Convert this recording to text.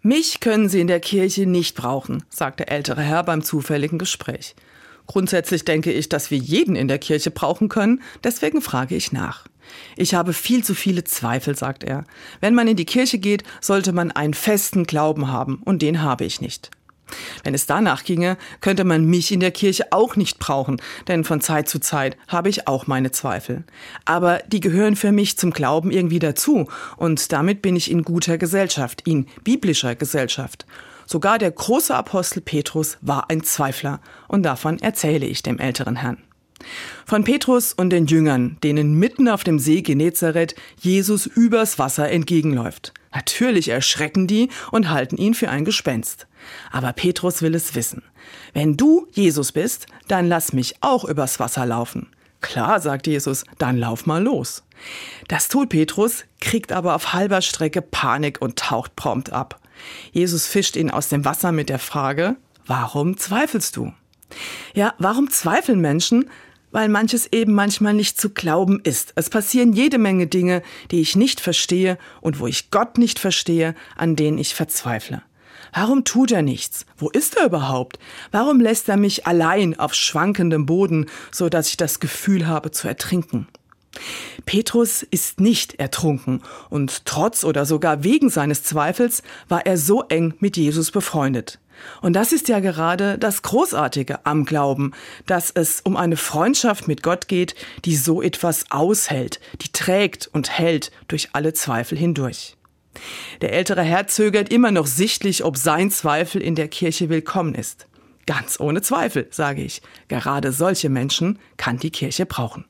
Mich können Sie in der Kirche nicht brauchen, sagt der ältere Herr beim zufälligen Gespräch. Grundsätzlich denke ich, dass wir jeden in der Kirche brauchen können, deswegen frage ich nach. Ich habe viel zu viele Zweifel, sagt er. Wenn man in die Kirche geht, sollte man einen festen Glauben haben und den habe ich nicht. Wenn es danach ginge, könnte man mich in der Kirche auch nicht brauchen, denn von Zeit zu Zeit habe ich auch meine Zweifel. Aber die gehören für mich zum Glauben irgendwie dazu und damit bin ich in guter Gesellschaft, in biblischer Gesellschaft. Sogar der große Apostel Petrus war ein Zweifler und davon erzähle ich dem älteren Herrn. Von Petrus und den Jüngern, denen mitten auf dem See Genezareth Jesus übers Wasser entgegenläuft. Natürlich erschrecken die und halten ihn für ein Gespenst. Aber Petrus will es wissen. Wenn du Jesus bist, dann lass mich auch übers Wasser laufen. Klar, sagt Jesus, dann lauf mal los. Das tut Petrus, kriegt aber auf halber Strecke Panik und taucht prompt ab. Jesus fischt ihn aus dem Wasser mit der Frage, warum zweifelst du? Ja, warum zweifeln Menschen? Weil manches eben manchmal nicht zu glauben ist. Es passieren jede Menge Dinge, die ich nicht verstehe und wo ich Gott nicht verstehe, an denen ich verzweifle. Warum tut er nichts? Wo ist er überhaupt? Warum lässt er mich allein auf schwankendem Boden, so dass ich das Gefühl habe zu ertrinken? Petrus ist nicht ertrunken und trotz oder sogar wegen seines Zweifels war er so eng mit Jesus befreundet. Und das ist ja gerade das Großartige am Glauben, dass es um eine Freundschaft mit Gott geht, die so etwas aushält, die trägt und hält durch alle Zweifel hindurch. Der ältere Herr zögert immer noch sichtlich, ob sein Zweifel in der Kirche willkommen ist. Ganz ohne Zweifel, sage ich. Gerade solche Menschen kann die Kirche brauchen.